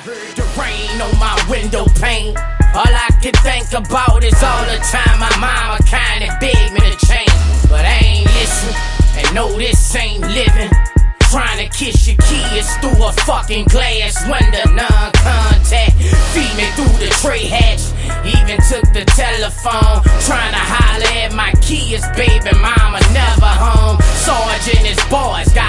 heard the rain on my window pane. All I can think about is all the time my mama kinda begged me to change. But I ain't listen, and no, this ain't living. Trying to kiss your kids through a fucking glass window, non-contact. Feed me through the tray hatch. Even took the telephone, trying to holler at my kids. Baby mama never home. Sarge and his boys got